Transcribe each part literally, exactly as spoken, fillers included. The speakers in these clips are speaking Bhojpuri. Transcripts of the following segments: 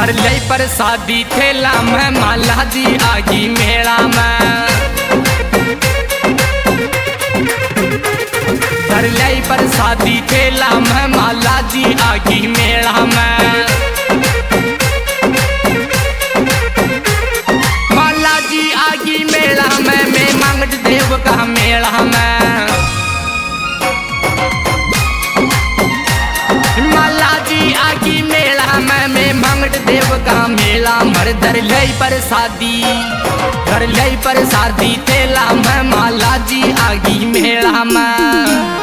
कर ले प्रसादी थेला में माला जी आगी मेला में। कर ले प्रसादी थेला में माला जी आगी मेला में। माला जी आगी मेला में मैं मंगट देव का मेला में। माला जी आगी मेला में मैं मंगट देव का मेला मर दर ले प्रसादी कर ले प्रसादी थेला में माला जी आगी मेला में।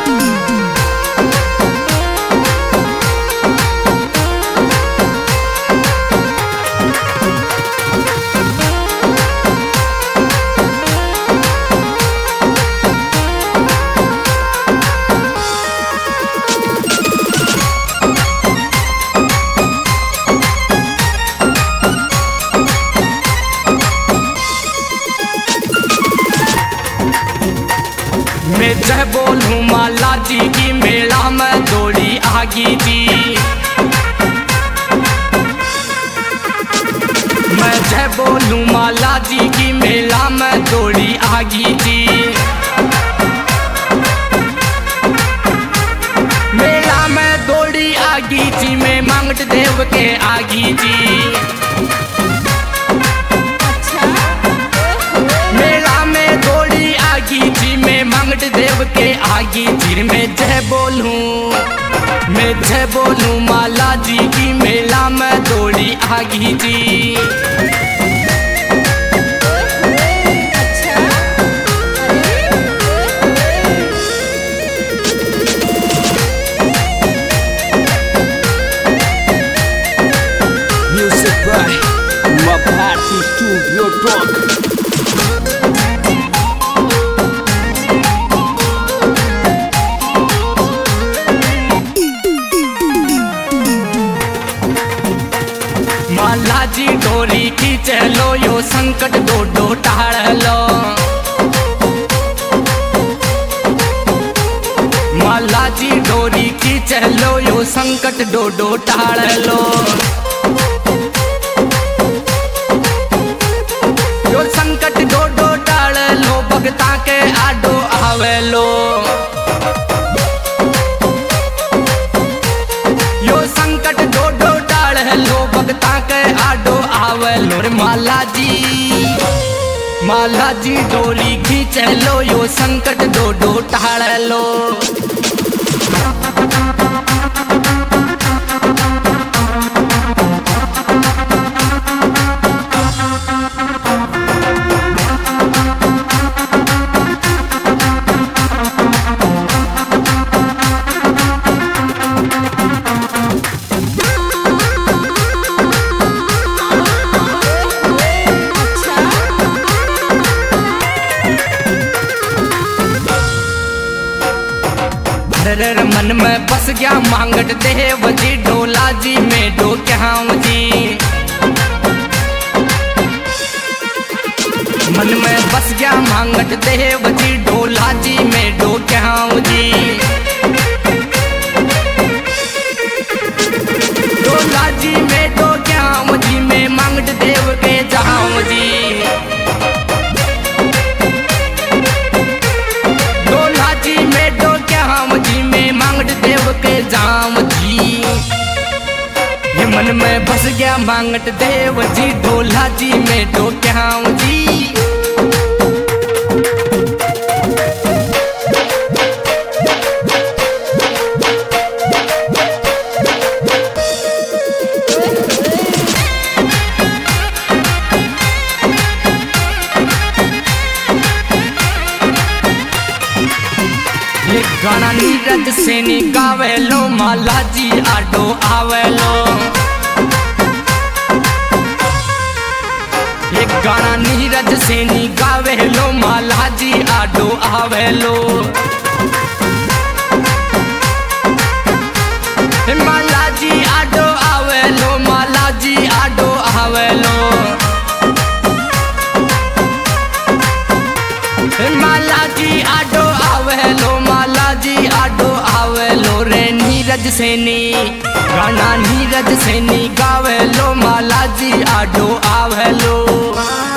मैं जय बोलूं माला जी की मेला में दौड़ी आगी जी। मैं जय बोलूं माला जी की मेला में दौड़ी आगी जी। मेला में दौड़ी आगी जी मैं मंगट देव के आगी जी। मंगट देव के आगे जिर में जय बोलूं मैं जय बोलूं माला जी की मेला में दौड़ी आगी जी। Music by Mapati Studio Talk। माला जी डोरी खींच लो यो संकट दो दो टाड़ लो। माला जी डोरी खींच लो यो संकट दो दो टाड़ लो। यो संकट दो दो टाड़ लो भगता के आडो आवे लो। यो संकट दो दो टाड़ लो भगता के आडो आवे लो। माला जी माला जी डोरी खींच लो यो संकट दो दो टाड़ लो। मन में बस गया मांगट देव जी डोला जी में डो क्या जी। मन में बस गया मांगट देव जी डोला जी में डो क्या जी। डोला जी में डो क्या जी में मांगट देव के जाऊं जी। डोला जी में डो क्या जी में मांगट देव के जाम जी। ये मन में बस गया मांगट देव जी डोला जी में डो क्या जी। ये गाना नीरज सैनी गावे लो माला जी आडो आवे लो। ये गाना नीरज सैनी गावे लो माला जी आडो आवे लो। माला जी आडो आवे लो माला जी आडो आवे लो। माला जी आडो आवे लो माला जी आडो आवे लो रे नीरज नीरज सैनी गाना नीरज सैनी गावे लो माला जी आडो आवे लो।